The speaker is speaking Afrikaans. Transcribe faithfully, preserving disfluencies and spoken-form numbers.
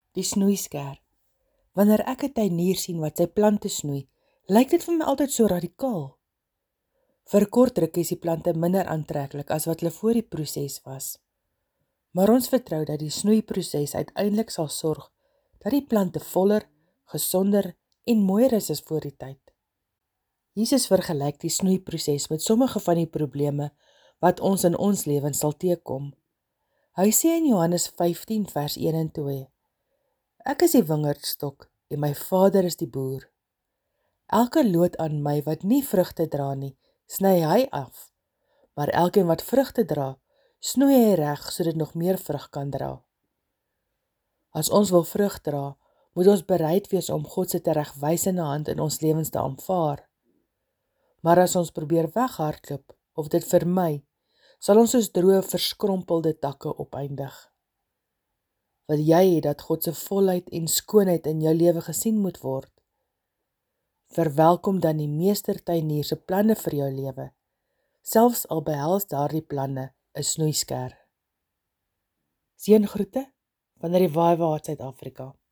Die snoeisker. Wanneer ek 'n tuinier sien wat sy plante snoei, lyk dit vir my altyd so radikaal. Vir 'n kort ruk is die plante minder aantreklik as wat hulle voor die proses was. Maar ons vertrou dat die snoeiproses uiteindelik sal sorg dat die plante voller, gesonder en mooier is as voor die tyd. Jesus vergelyk die snoeiproses met sommige van die probleme wat ons in ons lewens sal teekom. Hy sê in Johannes vyftien vers een en twee: Ek is die wingerdstok en my Vader is die boer. Elke loot aan my wat nie vrugte dra nie, sny hy af, maar elkeen wat vrugte dra, snoei hy reg sodat nog meer vrug kan dra. As ons wil vrug dra, moet ons bereid wees om God se teregwysende hand in ons lewens te aanvaar. Maar as ons probeer weghardloop of dit vermy, sal ons soos droë, verskrompelde takke opeindig. Wil jy hê dat God se volheid en skoonheid in jou lewe gesien moet word? Verwelkom dan die meestertuinier se planne vir jou lewe, selfs al behels daardie planne 'n snoeisker. Seëngroete van Revive Heart Suid-Afrika.